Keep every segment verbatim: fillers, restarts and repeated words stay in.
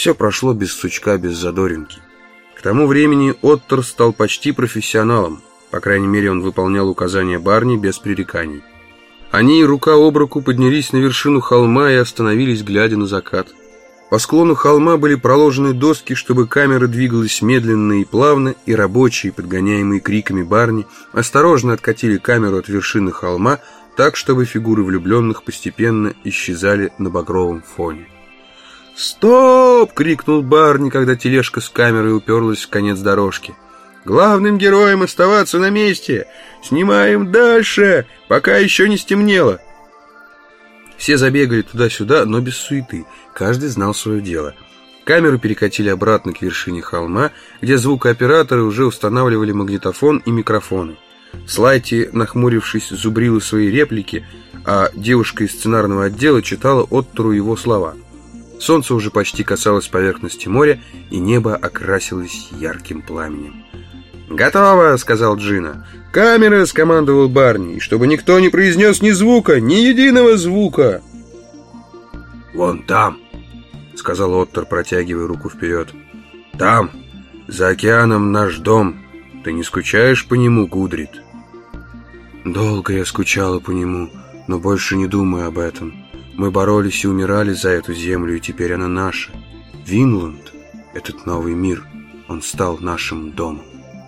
Все прошло без сучка, без задоринки. К тому времени Оттер стал почти профессионалом. По крайней мере, он выполнял указания Барни без пререканий. Они рука об руку поднялись на вершину холма и остановились, глядя на закат. По склону холма были проложены доски, чтобы камера двигалась медленно и плавно, и рабочие, подгоняемые криками Барни, осторожно откатили камеру от вершины холма, так, чтобы фигуры влюбленных постепенно исчезали на багровом фоне. «Стоп!» — крикнул Барни, когда тележка с камерой уперлась в конец дорожки. «Главным героям оставаться на месте! Снимаем дальше, пока еще не стемнело!» Все забегали туда-сюда, но без суеты. Каждый знал свое дело. Камеру перекатили обратно к вершине холма, где звукооператоры уже устанавливали магнитофон и микрофоны. Слайти, нахмурившись, зубрила свои реплики, а девушка из сценарного отдела читала Оттеру его слова. Солнце уже почти касалось поверхности моря, и небо окрасилось ярким пламенем. «Готово!» — сказал Джина. «Камера!» — скомандовал Барни. «И чтобы никто не произнес ни звука, ни единого звука!» «Вон там!» — сказал Оттер, протягивая руку вперед. «Там, за океаном, наш дом. Ты не скучаешь по нему, Гудрид?» «Долго я скучала по нему, но больше не думаю об этом. Мы боролись и умирали за эту землю, и теперь она наша. Винланд, этот новый мир, он стал нашим домом».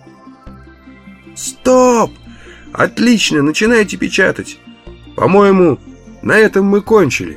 «Стоп! Отлично, начинайте печатать. По-моему, на этом мы кончили».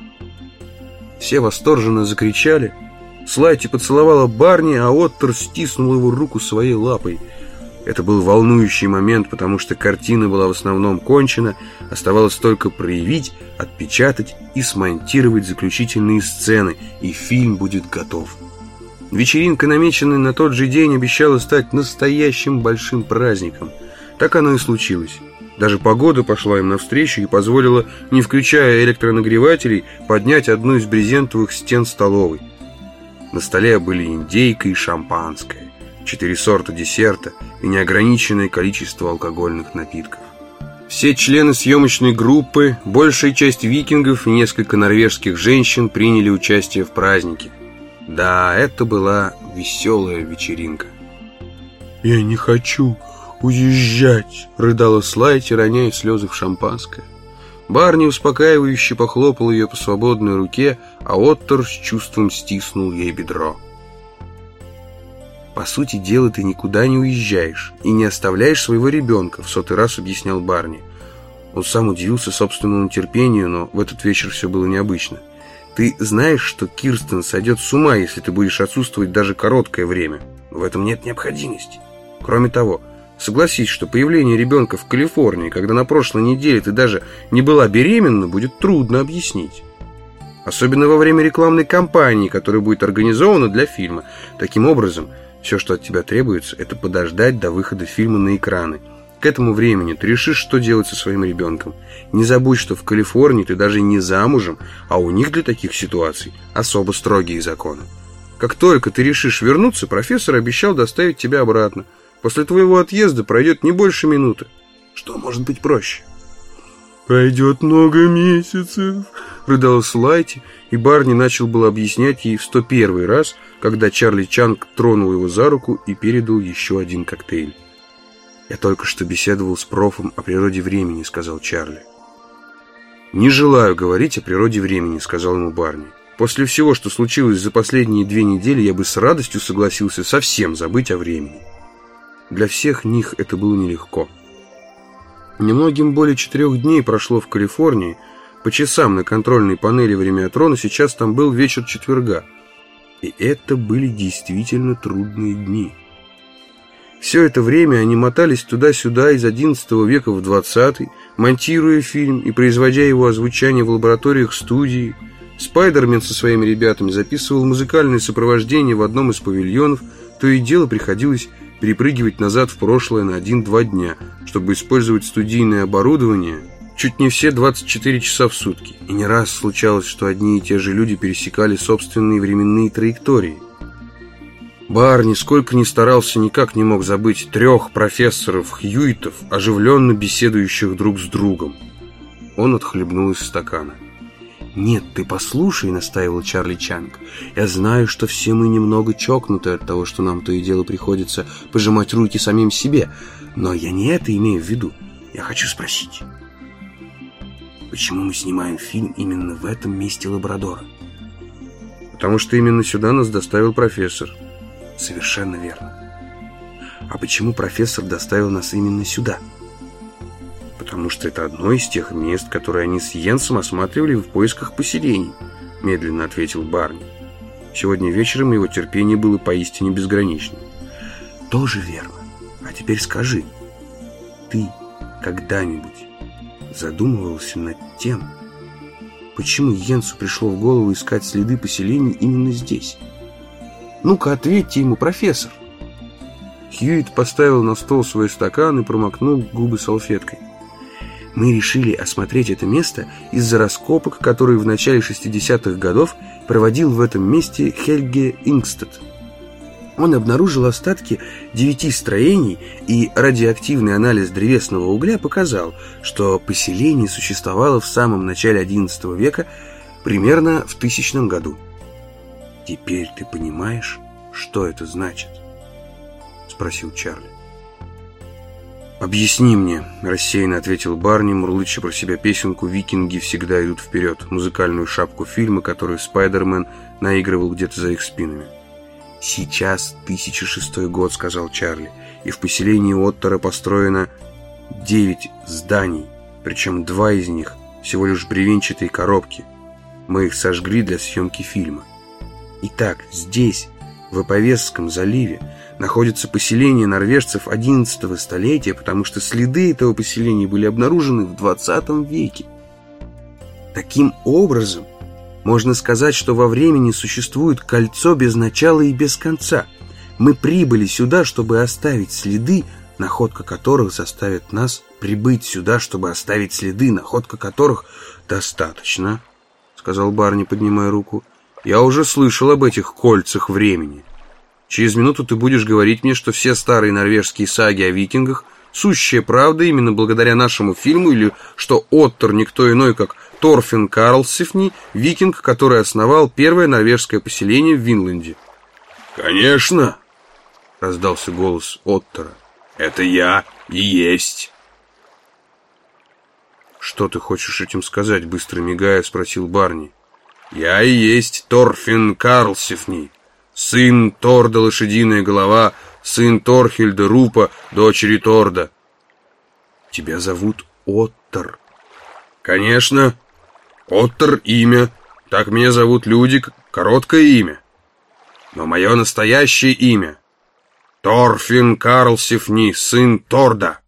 Все восторженно закричали. Слайти поцеловала Барни, а Оттер стиснул его руку своей лапой. Это был волнующий момент, потому что картина была в основном кончена. Оставалось только проявить, отпечатать и смонтировать заключительные сцены, и фильм будет готов. Вечеринка, намеченная на тот же день, обещала стать настоящим большим праздником. Так оно и случилось. Даже погода пошла им навстречу и позволила, не включая электронагревателей, поднять одну из брезентовых стен столовой. На столе были индейка и шампанское, четыре сорта десерта и неограниченное количество алкогольных напитков. Все члены съемочной группы, большая часть викингов и несколько норвежских женщин приняли участие в празднике. Да, это была веселая вечеринка. «Я не хочу уезжать», — рыдала Слайти, роняя слезы в шампанское. Барни успокаивающе похлопал ее по свободной руке, а Оттер с чувством стиснул ей бедро. «По сути дела, ты никуда не уезжаешь и не оставляешь своего ребенка», — в сотый раз объяснял Барни. Он сам удивился собственному терпению, но в этот вечер все было необычно. «Ты знаешь, что Кирстен сойдет с ума, если ты будешь отсутствовать даже короткое время. В этом нет необходимости. Кроме того, согласись, что появление ребенка в Калифорнии, когда на прошлой неделе ты даже не была беременна, будет трудно объяснить. Особенно во время рекламной кампании, которая будет организована для фильма. Таким образом, все, что от тебя требуется, это подождать до выхода фильма на экраны. К этому времени ты решишь, что делать со своим ребенком. Не забудь, что в Калифорнии ты даже не замужем, а у них для таких ситуаций особо строгие законы. Как только ты решишь вернуться, профессор обещал доставить тебя обратно. После твоего отъезда пройдет не больше минуты. Что может быть проще?» «Пройдет много месяцев», — рыдала Слайти, и Барни начал было объяснять ей в сто первый раз, когда Чарли Чанг тронул его за руку и передал еще один коктейль. «Я только что беседовал с профом о природе времени», — сказал Чарли. «Не желаю говорить о природе времени», — сказал ему Барни. «После всего, что случилось за последние две недели, я бы с радостью согласился совсем забыть о времени». Для всех них это было нелегко. Немногим более четырех дней прошло в Калифорнии. По часам на контрольной панели времяотрона сейчас там был вечер четверга. И это были действительно трудные дни. Все это время они мотались туда-сюда из одиннадцатого века в двадцатый, монтируя фильм и производя его озвучание в лабораториях студии. Спайдермен со своими ребятами записывал музыкальное сопровождение в одном из павильонов. То и дело приходилось перепрыгивать назад в прошлое на один-два дня, чтобы использовать студийное оборудование чуть не все двадцать четыре часа в сутки. И не раз случалось, что одни и те же люди пересекали собственные временные траектории. Барни, сколько ни старался, никак не мог забыть трех профессоров Хьюитов, оживленно беседующих друг с другом. Он отхлебнул из стакана. «Нет, ты послушай», — настаивал Чарли Чанг. «Я знаю, что все мы немного чокнуты от того, что нам то и дело приходится пожимать руки самим себе. Но я не это имею в виду. Я хочу спросить, почему мы снимаем фильм именно в этом месте Лабрадора?» «Потому что именно сюда нас доставил профессор». «Совершенно верно. А почему профессор доставил нас именно сюда?» «Потому что это одно из тех мест, которые они с Йенсом осматривали в поисках поселений», — медленно ответил Барни. Сегодня вечером его терпение было поистине безграничным. «Тоже верно. А теперь скажи, ты когда-нибудь задумывался над тем, почему Йенсу пришло в голову искать следы поселений именно здесь? Ну-ка, ответьте ему, профессор!» Хьюитт поставил на стол свой стакан и промокнул губы салфеткой. «Мы решили осмотреть это место из-за раскопок, которые в начале шестидесятых годов проводил в этом месте Хельге Ингстед. Он обнаружил остатки девяти строений, и радиоактивный анализ древесного угля показал, что поселение существовало в самом начале одиннадцатого века, примерно в тысячном году. Теперь ты понимаешь, что это значит?» — спросил Чарли. «Объясни мне», — рассеянно ответил Барни, мурлыча про себя песенку «Викинги всегда идут вперед», музыкальную шапку фильма, которую Спайдермен наигрывал где-то за их спинами. «Сейчас тысяча шестой год», — сказал Чарли, «и в поселении Оттера построено девять зданий, причем два из них всего лишь бревенчатые коробки. Мы их сожгли для съемки фильма. Итак, здесь, в Аповесском заливе, находится поселение норвежцев одиннадцатого столетия, потому что следы этого поселения были обнаружены в двадцатом веке. Таким образом, можно сказать, что во времени существует кольцо без начала и без конца. Мы прибыли сюда, чтобы оставить следы, находка которых заставит нас прибыть сюда, чтобы оставить следы, находка которых достаточно», — сказал Барни, поднимая руку. «Я уже слышал об этих кольцах времени. Через минуту ты будешь говорить мне, что все старые норвежские саги о викингах — сущая правда именно благодаря нашему фильму, или что Оттер никто иной, как Торфин Карлсифни, викинг, который основал первое норвежское поселение в Винланде». «Конечно!» — раздался голос Оттера. «Это я и есть!» «Что ты хочешь этим сказать?» — быстро мигая, спросил Барни. «Я и есть Торфин Карлсифни, сын Торда Лошадиная Голова, сын Торхильда Рупа, дочери Торда». «Тебя зовут Оттер?» «Конечно. Оттер — имя. Так меня зовут люди, короткое имя. Но мое настоящее имя — Торфин Карлсифни, сын Торда».